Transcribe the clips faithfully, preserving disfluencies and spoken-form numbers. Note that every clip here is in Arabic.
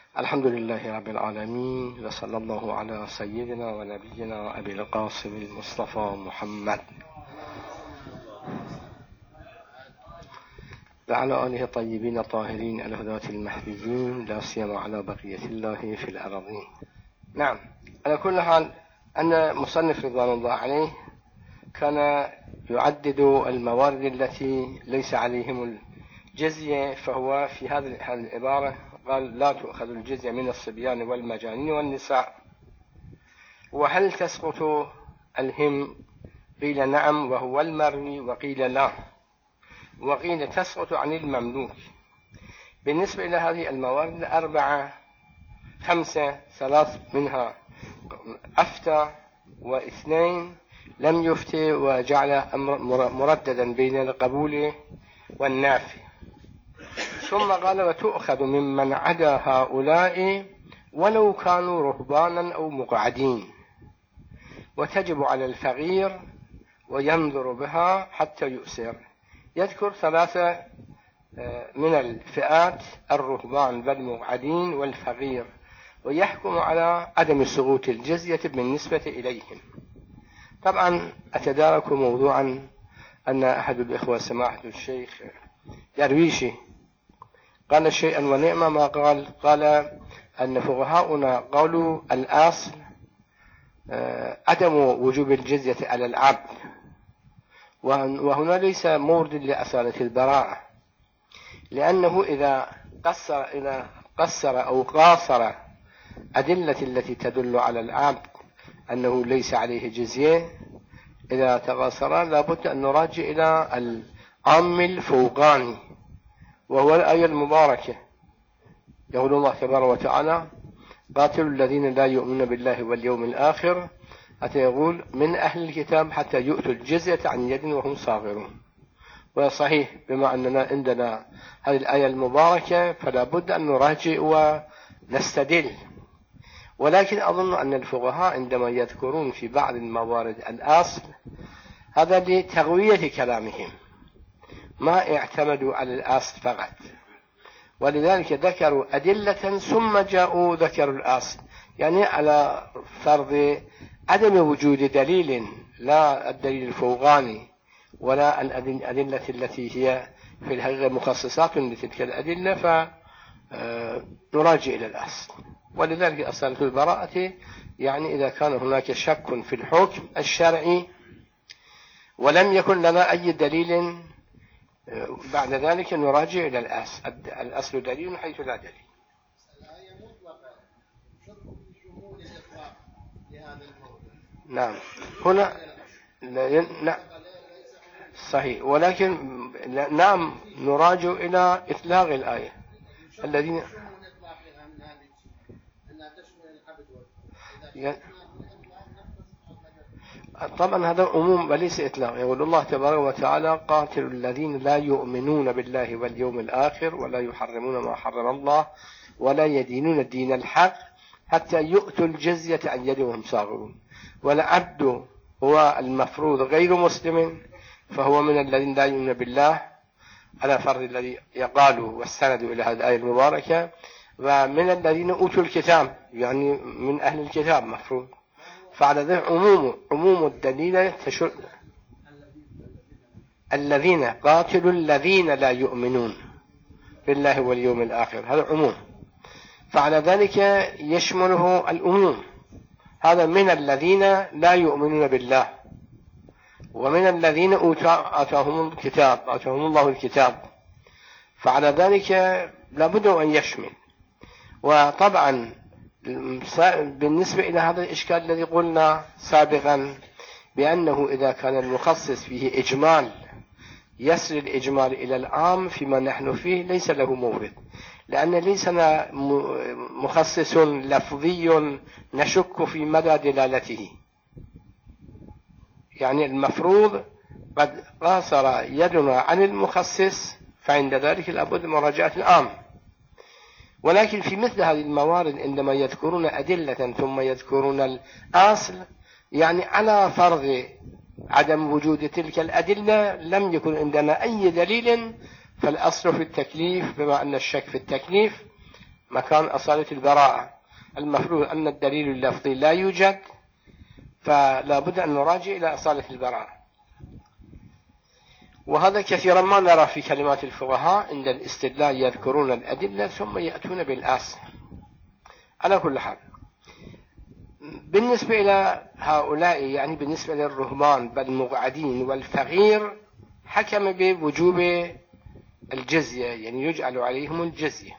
الحمد لله رب العالمين، وصلى الله على سيدنا ونبينا أبي القاسم المصطفى محمد وعلى آله الطيبين الطاهرين الهداة المهديين، لا سيما على بقية الله في الأرضين. نعم، على كل حال أن مصنف رضوان الله عليه كان يعدد الموارد التي ليس عليهم الجزية، فهو في هذه العبارة قال: لا تؤخذ الجزية من الصبيان والمجانين والنساء. وهل تسقط الهم؟ قيل نعم وهو المروي، وقيل لا، وقيل تسقط عن المملوك. بالنسبة إلى هذه الموارد أربعة خمسة، ثلاث منها أفتى واثنين لم يفتي، وجعل أمر مرددا بين القبول والنافي. ثم قال: وتؤخذ ممن عدا هؤلاء ولو كانوا رهبانا أو مقعدين، وتجب على الفقير وينظر بها حتى يؤسر. يذكر ثلاثة من الفئات: الرهبان والمقعدين والفقير، ويحكم على عدم سقوط الجزية بالنسبة إليهم. طبعا أتدارك موضوعا أن أحد الإخوة سماحة الشيخ درويشي قال شيئا ونعم ما قال. قال أن فقهاؤنا قالوا الأصل عدم وجوب الجزية على العبد، وهنا ليس مورد لأصالة البراءة، لأنه إذا قصر إذا قصر أو قاصر أدلة التي تدل على العبد أنه ليس عليه جزية، إذا تقاصر لابد أن نراجع إلى العام الفوقاني، وهو الآية المباركة. يقول الله تبارك وتعالى: قاتلوا الذين لا يؤمنون بالله واليوم الآخر حتى يقول من أهل الكتاب حتى يؤتوا الجزية عن يد وهم صاغرون. وصحيح بما أننا عندنا هذه الآية المباركة فلا بد أن نراجع ونستدل، ولكن أظن أن الفقهاء عندما يذكرون في بعض الموارد الأصل هذا لتقوية كلامهم، ما اعتمدوا على الأصل فقط، ولذلك ذكروا أدلة ثم جاءوا ذكروا الأصل، يعني على فرض عدم وجود دليل، لا الدليل الفوقاني ولا الأدلة التي هي في الحقيقة مخصصات لتلك الأدلة، فنراجع إلى الأصل. ولذلك أصالة البراءة يعني إذا كان هناك شك في الحكم الشرعي ولم يكن لنا أي دليل بعد ذلك نراجع إلى الأصل. الأصل دليل حيث لا دليل. الآية مطلقة في شمول الإطلاق لهذا الموضوع. نعم، هنا لا صحيح، ولكن نعم نراجع إلى إطلاق الآية الذين طبعا هذا عموم وليس إطلاق. يقول الله تبارك وتعالى: قاتلوا الذين لا يؤمنون بالله واليوم الآخر ولا يحرمون ما حرم الله ولا يدينون الدين الحق حتى يؤتوا الجزية عن يد وهم صاغرون. والعبد هو المفروض غير مسلم، فهو من الذين لا يؤمنون بالله على فرض الذي يقالوا واستندوا إلى هذه الآية المباركة، ومن الذين أوتوا الكتاب يعني من أهل الكتاب مفروض. فعلى ذلك عموم عموم الدليل تشر الذين قاتلوا الذين لا يؤمنون بالله واليوم الآخر، هذا عموم، فعلى ذلك يشمله العموم. هذا من الذين لا يؤمنون بالله، ومن الذين آتاهم الكتاب آتاهم الله الكتاب، فعلى ذلك لابد أن يشمل. وطبعا بالنسبة إلى هذا الإشكال الذي قلنا سابقا بأنه إذا كان المخصص فيه إجمال يصل الإجمال إلى العام فيما نحن فيه ليس له مورد، لأن ليس مخصص لفظي نشك في مدى دلالته. يعني المفروض قد قاصر يدنا عن المخصص، فعند ذلك لابد من مراجعة العام. ولكن في مثل هذه الموارد عندما يذكرون أدلة ثم يذكرون الأصل، يعني على فرض عدم وجود تلك الأدلة لم يكن عندنا أي دليل، فالأصل في التكليف بما أن الشك في التكليف مكان أصالة البراءة. المفروض أن الدليل اللفظي لا يوجد، فلا بد أن نراجع إلى أصالة البراءة. وهذا كثيرا ما نرى في كلمات الفقهاء عند الاستدلال يذكرون الأدلة ثم يأتون بالأصل. على كل حال، بالنسبة إلى هؤلاء يعني بالنسبة للرهبان بالمقعدين والفقير حكم بوجوب الجزية، يعني يجعل عليهم الجزية.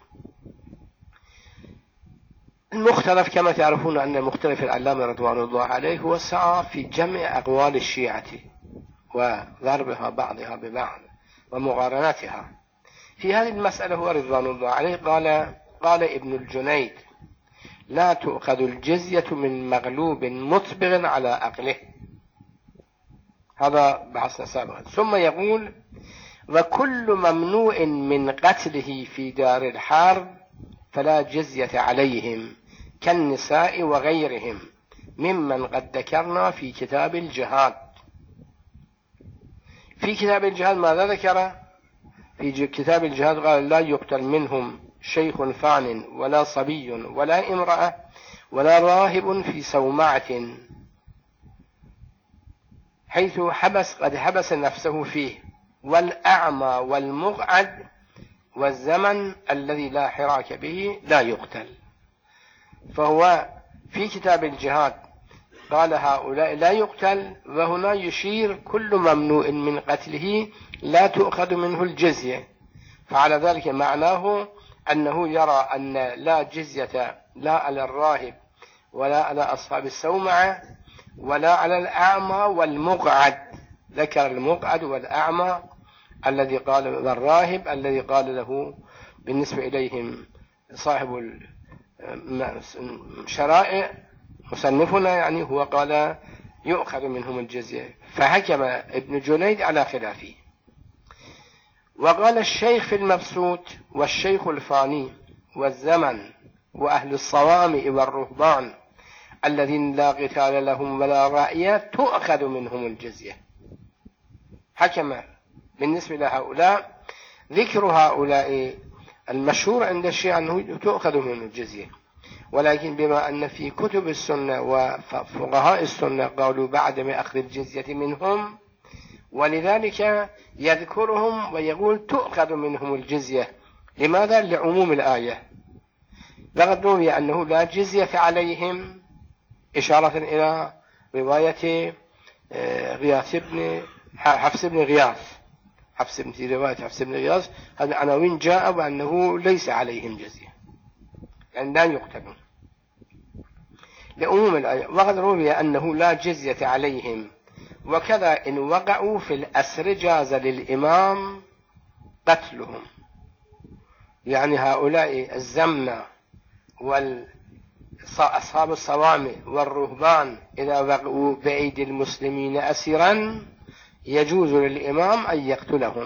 المختلف كما تعرفون أن مختلف العلامة رضوان الله عليه هو سعى في جمع أقوال الشيعة وضربها بعضها ببعض ومقارنتها. في هذه المسألة هو رضوان الله عليه قال قال ابن الجنيد: لا تؤخذ الجزية من مغلوب مطبق على عقله. هذا بحثنا سابقا. ثم يقول: وكل ممنوع من قتله في دار الحرب فلا جزية عليهم كالنساء وغيرهم ممن قد ذكرنا في كتاب الجهاد. في كتاب الجهاد ماذا ذكر؟ في كتاب الجهاد قال: لا يقتل منهم شيخ فان ولا صبي ولا امرأة ولا راهب في صومعة حيث حبس قد حبس نفسه فيه، والأعمى والمقعد والزمن الذي لا حراك به لا يقتل. فهو في كتاب الجهاد قال هؤلاء لا يقتل، وهنا يشير كل ممنوع من قتله لا تؤخذ منه الجزية. فعلى ذلك معناه أنه يرى أن لا جزية لا على الراهب ولا على أصحاب الصومعة ولا على الأعمى والمقعد. ذكر المقعد والأعمى الذي قال والراهب الذي قال له بالنسبة إليهم صاحب الشرائع مصنفنا، يعني هو قال يؤخذ منهم الجزية. فحكم ابن جنيد على خلافه. وقال الشيخ في المبسوط: والشيخ الفاني والزمن وأهل الصوامع والرهبان الذين لا قتال لهم ولا رأي تؤخذ منهم الجزية. حكم بالنسبة لهؤلاء ذكر هؤلاء المشهور عند الشيعة أنه تؤخذ منهم الجزية، ولكن بما أن في كتب السنة وفقهاء السنة قالوا بعدم أخذ الجزية منهم، ولذلك يذكرهم ويقول تؤخذ منهم الجزية. لماذا؟ لعموم الآية. لقد روي أنه لا جزية عليهم، إشارة إلى رواية غياث بن حفص بن غياث حفص بن في رواية حفص بن غياث هذا العناوين جاء وأنه ليس عليهم جزية، يعني لا يقتلون لعموم الآية. وقد روي أنه لا جزية عليهم، وكذا إن وقعوا في الأسر جاز للإمام قتلهم. يعني هؤلاء الزمنة وأصحاب الصوامع والرهبان إذا وقعوا بأيدي المسلمين أسرا يجوز للإمام أن يقتلهم.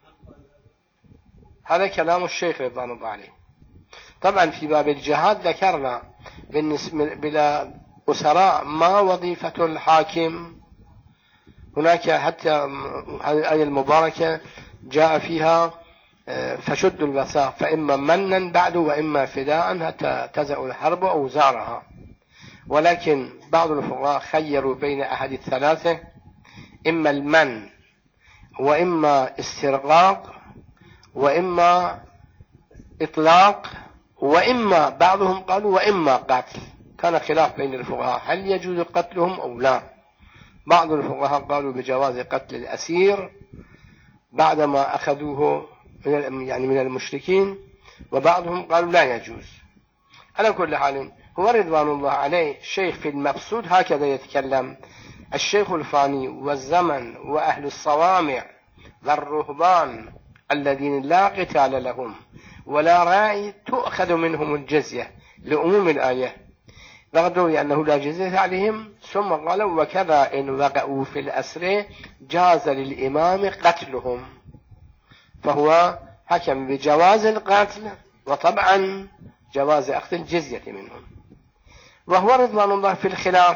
هذا كلام الشيخ رضوان الله عليه. طبعا في باب الجهاد ذكرنا بالنسبة بلا أسراء ما وظيفة الحاكم. هناك حتى هذه الآية المباركة جاء فيها فشدوا الوثاق فإما منا بعد وإما فداء حتى تزأ الحرب أوزارها. ولكن بعض الفقهاء خيروا بين أحد الثلاثة: إما المن وإما استرقاق وإما إطلاق وإما بعضهم قالوا وإما قتل. كان خلاف بين الفقهاء هل يجوز قتلهم أو لا. بعض الفقهاء قالوا بجواز قتل الأسير بعدما أخذوه من يعني من المشركين، وبعضهم قالوا لا يجوز. على كل حال هو رضوان الله عليه الشيخ في المبسوط هكذا يتكلم: الشيخ الفاني والزمن وأهل الصوامع والرهبان الذين لا قتال لهم ولا رأي تؤخذ منهم الجزية لعموم الآية. لقد روي أنه لا جزية عليهم. ثم قالوا: وكذا إن وقعوا في الأسر جاز للإمام قتلهم. فهو حكم بجواز القتل وطبعا جواز أخذ الجزية منهم. وهو رضوان الله في الخلاف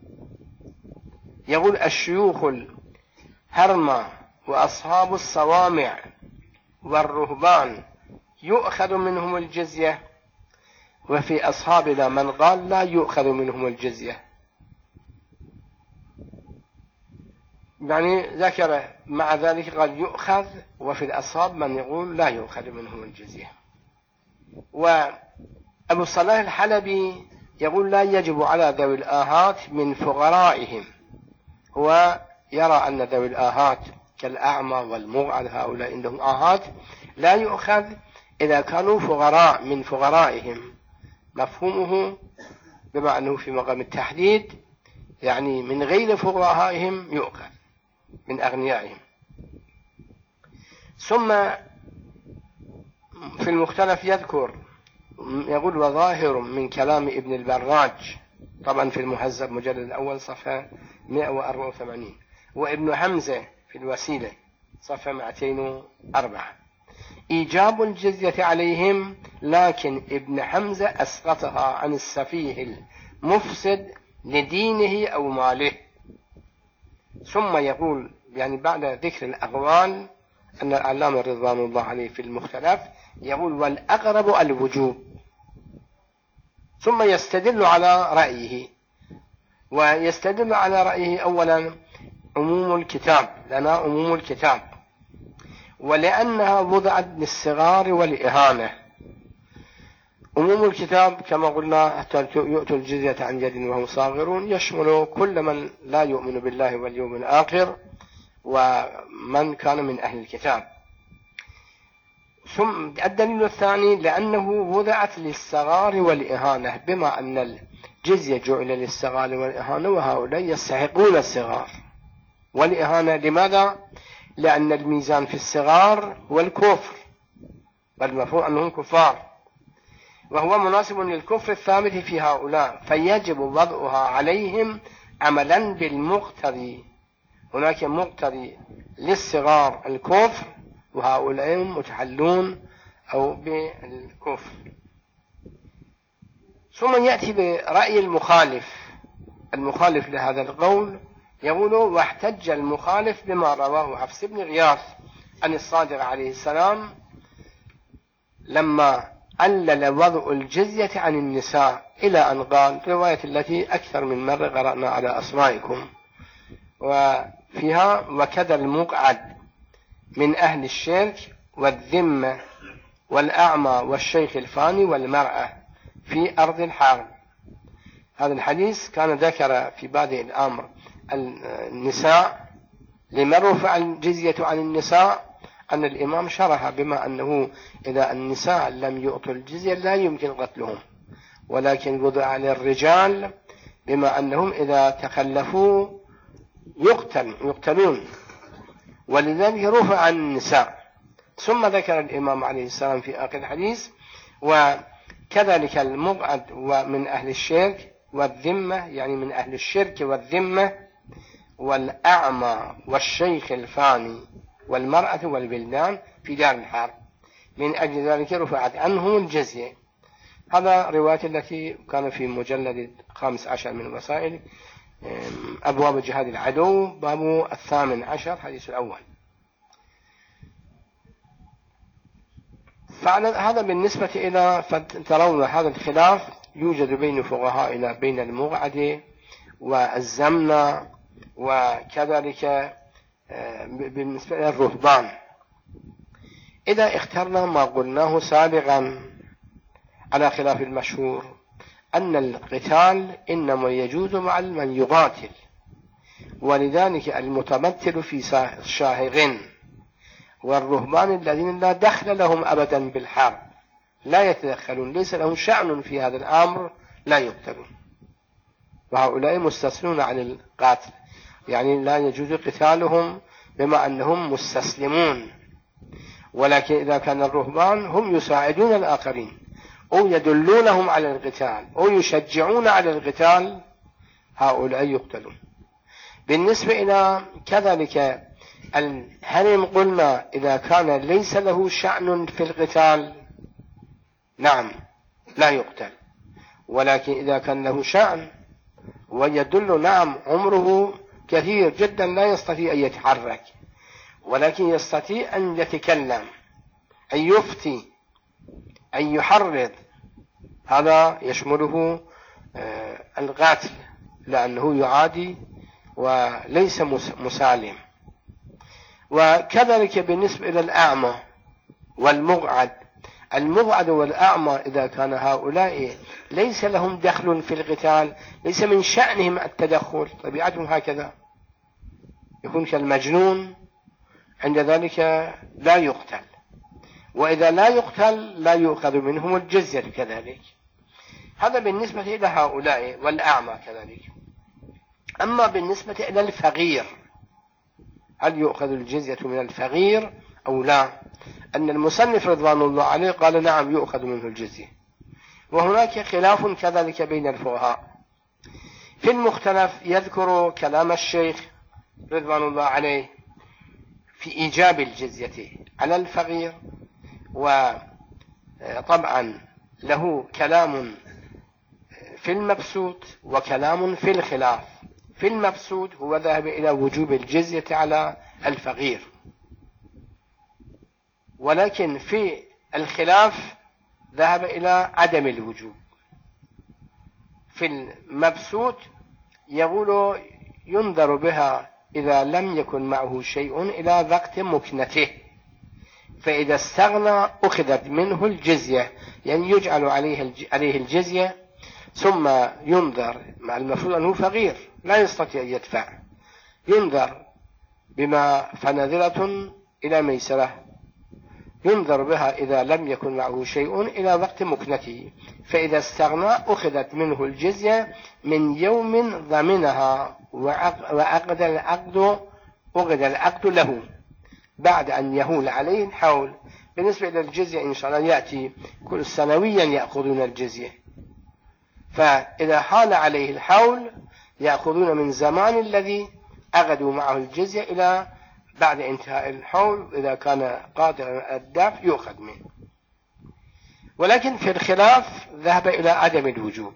يقول: الشيوخ الهرمة وأصحاب الصوامع والرهبان يؤخذ منهم الجزية، وفي أصحابنا من قال لا يؤخذ منهم الجزية، يعني ذكر مع ذلك قال يؤخذ، وفي الأصحاب من يقول لا يؤخذ منهم الجزية. وأبو الصلاح الحلبي يقول لا يجب على ذوي الآهات من فقرائهم، هو يرى أن ذوي الآهات كالأعمى والمغعل هؤلاء عندهم آهات لا يؤخذ إذا كانوا فقراء من فقرائهم، مفهومه بما أنه في مقام التحديد، يعني من غير فقراءهم يؤخذ من أغنيائهم. ثم في المختلف يذكر يقول وظاهر من كلام ابن البراج، طبعا في المهذب مجلد الأول صفحة مئة وأربعة وثمانين، وابن حمزة في الوسيلة صفحة مئتين وأربعة، إيجاب الجزية عليهم، لكن ابن حمزة أسقطها عن السفيه المفسد لدينه أو ماله. ثم يقول يعني بعد ذكر الأقوال أن العلامة رضوان الله عليه في المختلف يقول والأقرب الوجوب، ثم يستدل على رأيه، ويستدل على رأيه أولا عموم الكتاب، لنا عموم الكتاب، ولأنها وضعت للصغار والإهانة. عموم الكتاب كما قلنا حتى يؤتوا الجزية عن يد وهم صاغرون، يشمل كل من لا يؤمن بالله واليوم الآخر ومن كان من أهل الكتاب. ثم الدليل الثاني لأنه وضعت للصغار والإهانة، بما أن الجزية جعل للصغار والإهانة، وهؤلاء يستحقون الصغار والإهانة. لماذا؟ لأن الميزان في الصغار هو الكفر، بل مفهوم أنهم كفار، وهو مناسب للكفر الثابت في هؤلاء، فيجب وضعها عليهم عملا بالمقتضي. هناك مقتضي للصغار الكفر، وهؤلاء متحلون أو بالكفر. ثم يأتي برأي المخالف، المخالف لهذا القول يقول واحتج المخالف بما رواه حفص بن غياث عن الصادق عليه السلام لما علل وضع الجزية عن النساء، إلى أن قال رواية التي أكثر من مرة قرأنا على أسمائكم، وفيها وكذا المقعد من أهل الشرك والذمة والأعمى والشيخ الفاني والمرأة في أرض الحرب. هذا الحديث كان ذكر في بادئ الأمر النساء، لما رفع الجزية عن النساء أن الإمام شرح بما أنه إذا النساء لم يؤتوا الجزية لا يمكن قتلهم، ولكن وضع للرجال بما أنهم إذا تخلفوا يقتل يقتلون، ولذلك رفع عن النساء. ثم ذكر الإمام عليه السلام في آخر الحديث وكذلك المقعد ومن أهل الشرك والذمة، يعني من أهل الشرك والذمة والأعمى والشيخ الفاني والمرأة والبلدان في دار الحرب، من أجل ذلك رفعت عنهم الجزية. هذا رواية التي كان في مجلد خامس عشر من الوسائل أبواب جهاد العدو، باب الثامن عشر حديث الأول. فهذا بالنسبة إلى فترون هذا الخلاف يوجد بين فقهائنا بين المقعد والزمن، وكذلك بالنسبة إلى الرهبان. إذا اخترنا ما قلناه سابقا على خلاف المشهور أن القتال إنما يجوز مع من يقاتل، ولذلك المتمثل في شاهغ والرهبان الذين لا دخل لهم أبدا بالحرب لا يتدخلون، ليس لهم شأن في هذا الأمر، لا يقتلون، وهؤلاء مستثنون عن القتل، يعني لا يجوز قتالهم بما أنهم مستسلمون. ولكن إذا كان الرهبان هم يساعدون الآخرين أو يدلونهم على القتال أو يشجعون على القتال، هؤلاء يقتلون. بالنسبة إلى كذلك الهرم قلنا إذا كان ليس له شأن في القتال نعم لا يقتل، ولكن إذا كان له شأن ويدل نعم عمره كثير جدا لا يستطيع أن يتحرك، ولكن يستطيع أن يتكلم، أن يفتي، أن يحرض، هذا يشمله القاتل لأنه يعادي وليس مسالم. وكذلك بالنسبة إلى الأعمى والمقعد، المقعد والأعمى إذا كان هؤلاء ليس لهم دخل في القتال، ليس من شأنهم التدخل، طبيعتهم هكذا، يكون كالمجنون، عند ذلك لا يقتل، وإذا لا يقتل لا يؤخذ منهم الجزية كذلك. هذا بالنسبة إلى هؤلاء والأعمى كذلك. أما بالنسبة إلى الفقير، هل يؤخذ الجزية من الفقير أو لا؟ أن المصنف رضوان الله عليه قال نعم يؤخذ منه الجزية، وهناك خلاف كذلك بين الفقهاء. في المختلف يذكر كلام الشيخ رضوان الله عليه في إيجاب الجزية على الفقير، وطبعا له كلام في المبسوط وكلام في الخلاف. في المبسوط هو ذهب إلى وجوب الجزية على الفقير، ولكن في الخلاف ذهب إلى عدم الوجوب. في المبسوط يقول ينظر بها إذا لم يكن معه شيء إلى وقت مكنته، فإذا استغنى أخذت منه الجزية، يعني يجعل عليه الجزية ثم ينظر، مع المفروض أنه فقير لا يستطيع أن يدفع، ينظر بما فنذرة إلى ميسرة، ينظر بها إذا لم يكن معه شيء إلى وقت مكنته، فإذا استغنى أخذت منه الجزية من يوم ضمنها وعقد العقد أخذ العقد له بعد أن يهول عليه الحول. بالنسبة إلى الجزية إن شاء الله يأتي كل سنويا يأخذون الجزية، فإذا حال عليه الحول يأخذون من زمان الذي أخذوا معه الجزية إلى بعد انتهاء الحول، إذا كان قادرا الدفع يؤخذ منه. ولكن في الخلاف ذهب إلى عدم الوجوب،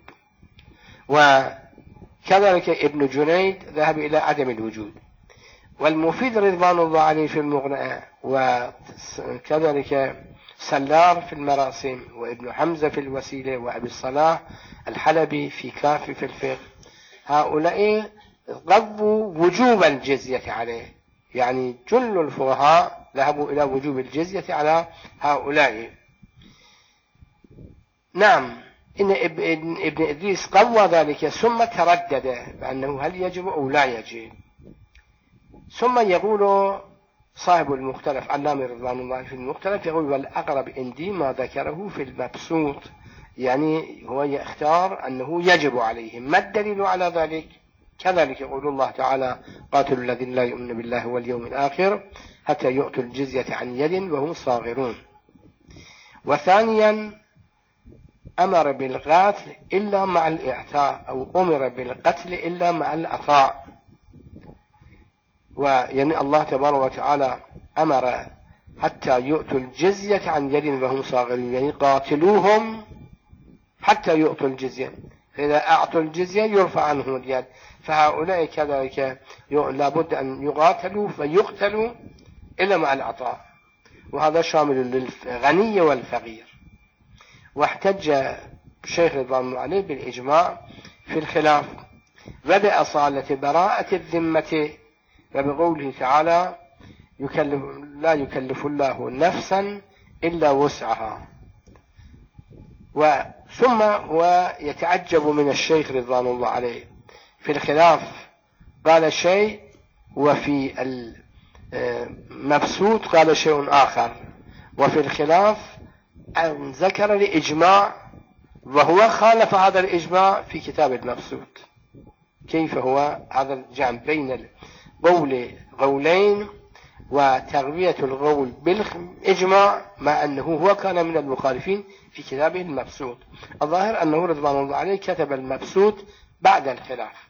وكذلك ابن جنيد ذهب إلى عدم الوجود، والمفيد رضوان الله عليه في المغنى، وكذلك سلار في المراسم، وابن حمزة في الوسيلة، وأبي الصلاح الحلبي في كافي في الفقه، هؤلاء قضوا وجوب الجزية عليه، يعني جل الفقهاء ذهبوا إلى وجوب الجزية على هؤلاء. نعم، إن ابن إدريس قوى ذلك ثم تردد بأنه هل يجب أو لا يجب، ثم يقول صاحب المختلف علامة رضوان الله في المختلف، يقول والأقرب عندي ما ذكره في المبسوط، يعني هو يختار أنه يجب عليهم. ما الدليل على ذلك؟ كذلك يقول الله تعالى قاتلوا الذين لا يؤمنون بالله واليوم الآخر حتى يؤتوا الجزية عن يد وهم صاغرون. وثانيا أمر بالقتل إلا مع الإعطاء، أو أمر بالقتل إلا مع العطاء، ويعني الله تبارك وتعالى أمر حتى يؤتوا الجزية عن يد وهم صاغرون، يعني قاتلوهم حتى يؤتوا الجزية، فإذا أعطوا الجزية يرفع عنهم اليد، فهؤلاء كذلك لابد أن يقاتلوا فيقتلوا إلا مع العطاء، وهذا شامل للغني والفقير. واحتج الشيخ رضوان الله عليه بالإجماع في الخلاف وبأصالة براءة الذمة، وبقوله تعالى يكلف لا يكلف الله نفسا إلا وسعها. ثم هو يتعجب من الشيخ رضوان الله عليه في الخلاف قال شيء، وفي المبسوط قال شيء آخر، وفي الخلاف أن ذكر الإجماع وهو خالف هذا الإجماع في كتاب المبسوط. كيف هو هذا الجمع بين القول قولين وتغذية القول بالإجماع، مع أنه هو كان من المخالفين في كتابه المبسوط؟ الظاهر أنه رضوان الله عليه كتب المبسوط بعد الخلاف.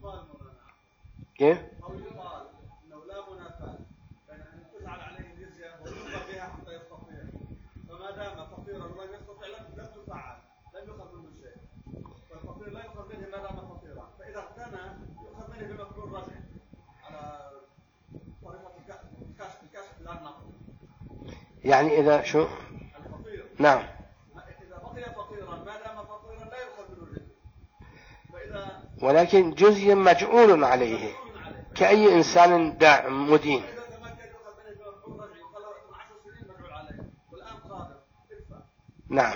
كيف؟ أو يقال أنه لا منافاة بين أن تجعل عليه الجزية ويوقف بها حتى يستطيع، فما دام فقيرا لم يستطيع لم تفعل لم يؤخذ منه شيء، والفقير لا يؤخذ منه ما دام فقيرا، فإذا اغتنى يؤخذ منه بمفعول رجع على طريقة الكشف الكشف لا النقل. يعني إذا شو؟ الفقير. نعم. إذا بقي فقيرا ما دام ولكن جزء مجعول عليه كأي إنسان داع مدين. نعم،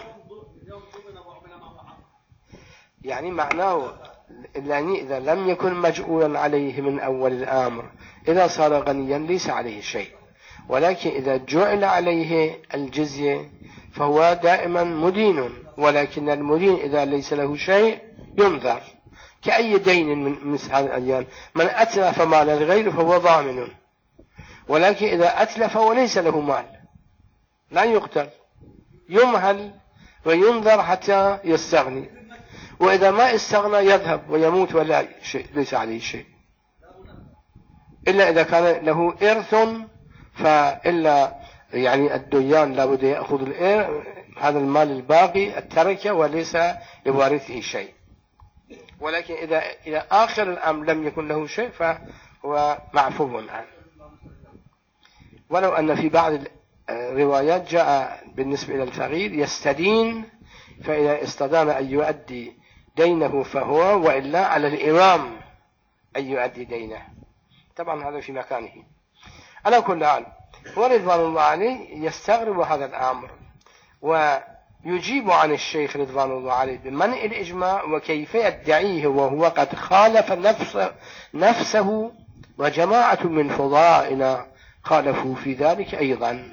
يعني معناه يعني إذا لم يكن مجعولا عليه من أول الأمر، إذا صار غنيا ليس عليه شيء، ولكن إذا جعل عليه الجزية فهو دائما مدين، ولكن المدين إذا ليس له شيء ينذر كأي دين من مثل هذه الأديان. من أتلف مال الغير فهو ضامن، ولكن إذا أتلف وليس له مال لا يقتل، يمهل وينذر حتى يستغني، وإذا ما استغنى يذهب ويموت ولا شيء، ليس عليه شيء، إلا إذا كان له إرث، فإلا يعني الديان لابد يأخذ هذا المال الباقي التركة وليس لوارثه شيء. ولكن إذا إلى آخر الأمر لم يكن له شيء فهو معفو عنه. ولو أن في بعض الروايات جاء بالنسبة إلى الفقير يستدين، فإذا استدان أن يؤدي دينه فهو، وإلا على الإمام أن يؤدي دينه. طبعا هذا في مكانه. على كل حال هو رضوان الله عليه يستغرب هذا الأمر ويجيب عن الشيخ رضوان الله عليه بمنع الإجماع، وكيف يدعيه وهو قد خالف نفسه, نفسه وجماعة من فضائنا خالفوا في ذلك أيضا.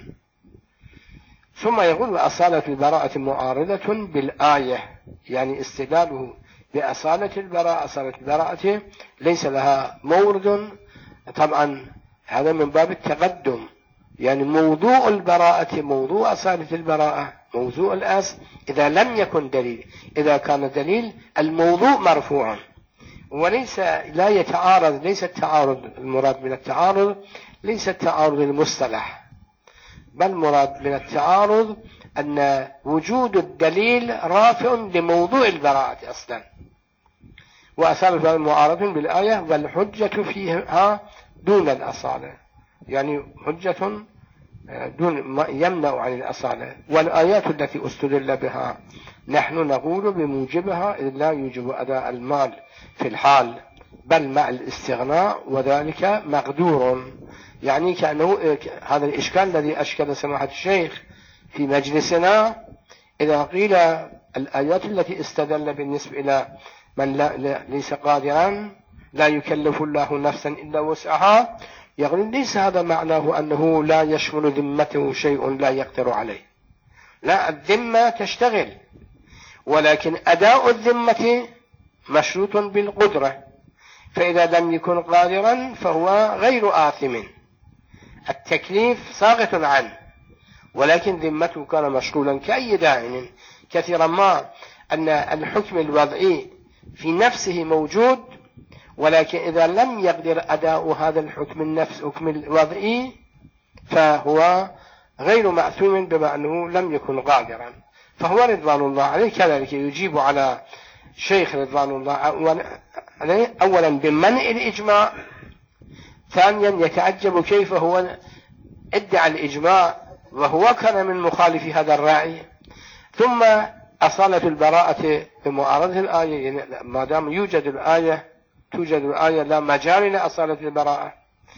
ثم يقول وأصالة البراءة معارضة بالآية، يعني استدلاله بأصالة البراءة، أصالة البراءة ليس لها مورد. طبعا هذا من باب التقدم، يعني موضوع البراءة موضوع أصالة البراءة موضوع الأصل إذا لم يكن دليل. إذا كان دليل الموضوع مرفوع، وليس لا يتعارض، ليس التعارض المراد من التعارض ليس التعارض المصطلح، بل مراد من التعارض أن وجود الدليل رافع لموضوع البراءة أصلا. وأصالة المعارض بالآية والحجة فيها دون الأصالة، يعني حجة دون يمنع عن الأصالة. والآيات التي استدل بها نحن نقول بموجبها إذ لا يوجب أداء المال في الحال بل مع الاستغناء، وذلك مقدور. يعني كأنه هذا الإشكال الذي أشكل سماحة الشيخ في مجلسنا، إذا قيل الآيات التي استدل بالنسبة إلى من لا ليس قادرا لا يكلف الله نفسا إلا وسعها، يقول ليس هذا معناه أنه لا يشمل ذمته شيء لا يقدر عليه، لا، الذمة تشتغل، ولكن أداء الذمة مشروط بالقدرة، فإذا لم يكن قادرا فهو غير آثم، التكليف ساقط عنه، ولكن ذمته كان مشغولا كأي داعٍ. كثيرا ما أن الحكم الوضعي في نفسه موجود، ولكن إذا لم يقدر أداء هذا الحكم النفس حكم الوضعي فهو غير مأثوم بما أنه لم يكن قادرا. فهو رضوان الله عليه كذلك يجيب على شيخ رضوان الله عليه أولا بمنع الإجماع، ثانيا يتعجب كيف هو ادعى الإجماع وهو كان من مخالف هذا الراعي، ثم أصالة البراءة بمعارضة الآية، يعني ما دام يوجد الآية توجد الآية لا مجال لأصالة البراءة.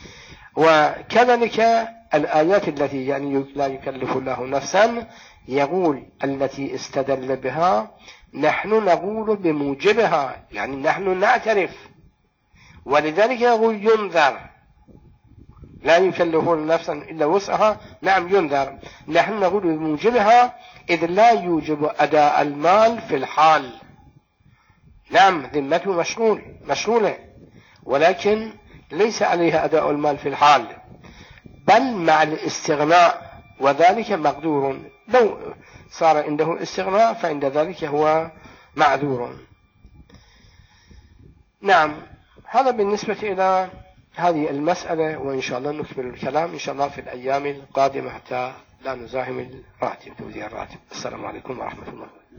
وكذلك الآيات التي يعني لا يكلف الله نفسا يقول التي استدل بها نحن نقول بموجبها، يعني نحن نعترف، ولذلك يقول ينذر لا يكلف نفسا إلا وسعها، نعم ينذر، نحن نقول بموجبها إذ لا يوجب أداء المال في الحال. نعم ذمته مشغول مشغولة، ولكن ليس عليها أداء المال في الحال بل مع الاستغناء، وذلك مقدور، لو صار عنده استغناء فعند ذلك هو معذور. نعم، هذا بالنسبة إلى هذه المسألة، وإن شاء الله نكمل الكلام إن شاء الله في الأيام القادمة حتى لا نزاحم الراتب توزيع الراتب. السلام عليكم ورحمة الله.